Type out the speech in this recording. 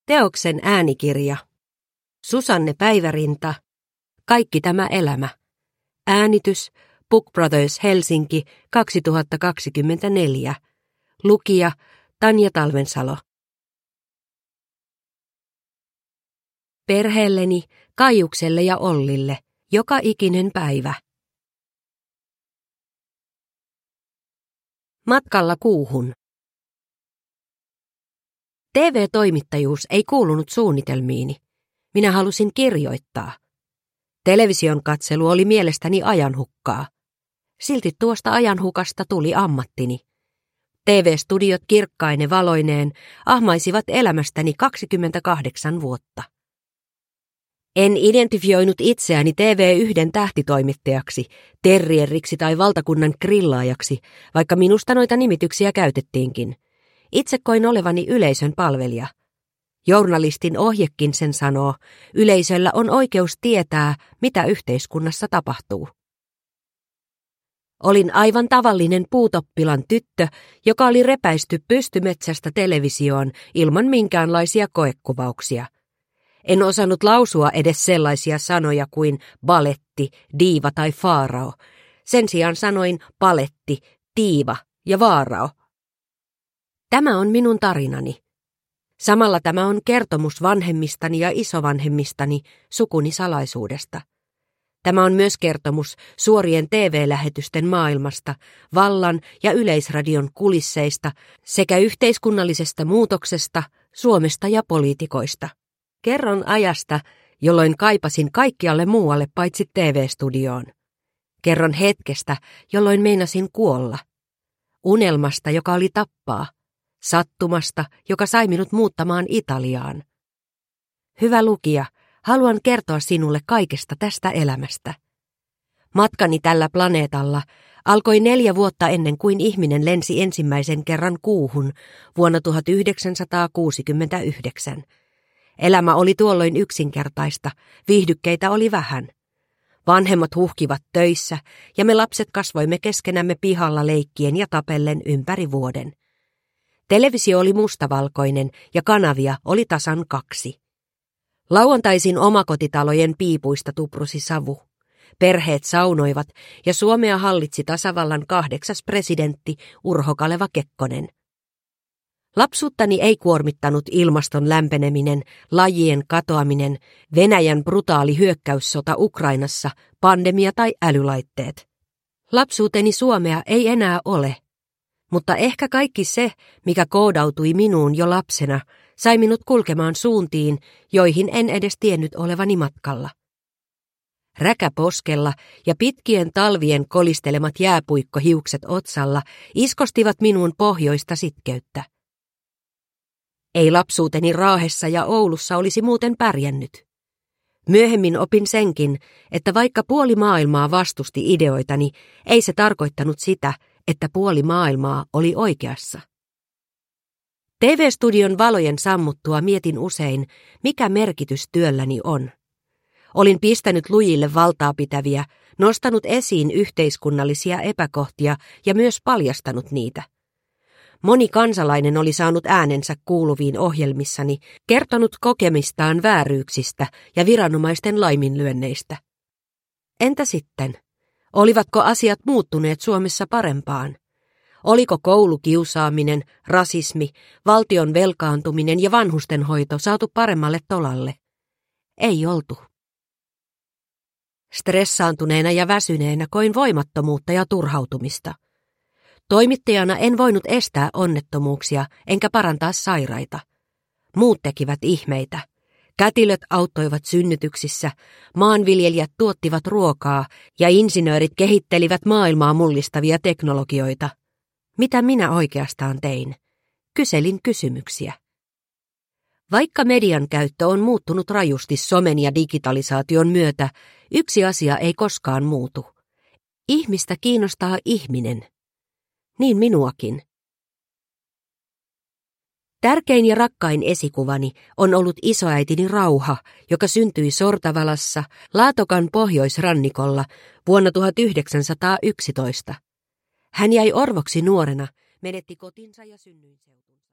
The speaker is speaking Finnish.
Teoksen äänikirja. Susanne Päivärinta. Kaikki tämä elämä. Äänitys. Book Brothers Helsinki 2024. Lukija Tanja Talvensalo. Perheelleni, Kaijukselle ja Ollille. Joka ikinen päivä. Matkalla kuuhun. TV-toimittajuus ei kuulunut suunnitelmiini. Minä halusin kirjoittaa. Television katselu oli mielestäni ajanhukkaa. Silti tuosta ajanhukasta tuli ammattini. TV-studiot kirkkaine valoineen ahmaisivat elämästäni 28 vuotta. En identifioinut itseäni TV1 tähtitoimittajaksi, terrieriksi tai valtakunnan grillaajaksi, vaikka minusta noita nimityksiä käytettiinkin. Itse koin olevani yleisön palvelija. Journalistin ohjekin sen sanoo, yleisöllä on oikeus tietää, mitä yhteiskunnassa tapahtuu. Olin aivan tavallinen puutoppilan tyttö, joka oli repäisty pystymetsästä televisioon ilman minkäänlaisia koekuvauksia. En osannut lausua edes sellaisia sanoja kuin baletti, diiva tai faarao. Sen sijaan sanoin paletti, diiva ja vaarao. Tämä on minun tarinani. Samalla tämä on kertomus vanhemmistani ja isovanhemmistani sukuni salaisuudesta. Tämä on myös kertomus suorien TV-lähetysten maailmasta, vallan ja yleisradion kulisseista sekä yhteiskunnallisesta muutoksesta, Suomesta ja poliitikoista. Kerron ajasta, jolloin kaipasin kaikkialle muualle paitsi TV-studioon. Kerron hetkestä, jolloin meinasin kuolla. Unelmasta, joka oli tappaa. Sattumasta, joka sai minut muuttamaan Italiaan. Hyvä lukija, haluan kertoa sinulle kaikesta tästä elämästä. Matkani tällä planeetalla alkoi 4 vuotta ennen kuin ihminen lensi ensimmäisen kerran kuuhun vuonna 1969. Elämä oli tuolloin yksinkertaista, viihdykkeitä oli vähän. Vanhemmat huhkivat töissä ja me lapset kasvoimme keskenämme pihalla leikkien ja tapellen ympäri vuoden. Televisio oli mustavalkoinen ja kanavia oli tasan 2. Lauantaisin omakotitalojen piipuista tuprusi savu. Perheet saunoivat ja Suomea hallitsi tasavallan 8. presidentti Urho Kaleva Kekkonen. Lapsuuttani ei kuormittanut ilmaston lämpeneminen, lajien katoaminen, Venäjän brutaali hyökkäyssota Ukrainassa, pandemia tai älylaitteet. Lapsuuteni Suomea ei enää ole. Mutta ehkä kaikki se, mikä koodautui minuun jo lapsena, sai minut kulkemaan suuntiin, joihin en edes tiennyt olevani matkalla. Räkäposkella ja pitkien talvien kolistelemat jääpuikkohiukset otsalla iskostivat minuun pohjoista sitkeyttä. Ei lapsuuteni Raahessa ja Oulussa olisi muuten pärjännyt. Myöhemmin opin senkin, että vaikka puoli maailmaa vastusti ideoitani, ei se tarkoittanut sitä, että puoli maailmaa oli oikeassa. TV-studion valojen sammuttua mietin usein, mikä merkitys työlläni on. Olin pistänyt lujille valtaa pitäviä, nostanut esiin yhteiskunnallisia epäkohtia ja myös paljastanut niitä. Moni kansalainen oli saanut äänensä kuuluviin ohjelmissani, kertonut kokemistaan vääryyksistä ja viranomaisten laiminlyönneistä. Entä sitten? Olivatko asiat muuttuneet Suomessa parempaan? Oliko koulukiusaaminen, rasismi, valtion velkaantuminen ja vanhustenhoito saatu paremmalle tolalle? Ei oltu. Stressaantuneena ja väsyneenä koin voimattomuutta ja turhautumista. Toimittajana en voinut estää onnettomuuksia enkä parantaa sairaita. Muut tekivät ihmeitä. Kätilöt auttoivat synnytyksissä, maanviljelijät tuottivat ruokaa ja insinöörit kehittelivät maailmaa mullistavia teknologioita. Mitä minä oikeastaan tein? Kyselin kysymyksiä. Vaikka median käyttö on muuttunut rajusti somen ja digitalisaation myötä, yksi asia ei koskaan muutu. Ihmistä kiinnostaa ihminen. Niin minuakin. Tärkein ja rakkain esikuvani on ollut isoäitini Rauha, joka syntyi Sortavalassa, Laatokan pohjoisrannikolla vuonna 1911. Hän jäi orvoksi nuorena, menetti kotinsa ja synnyinseutunsa.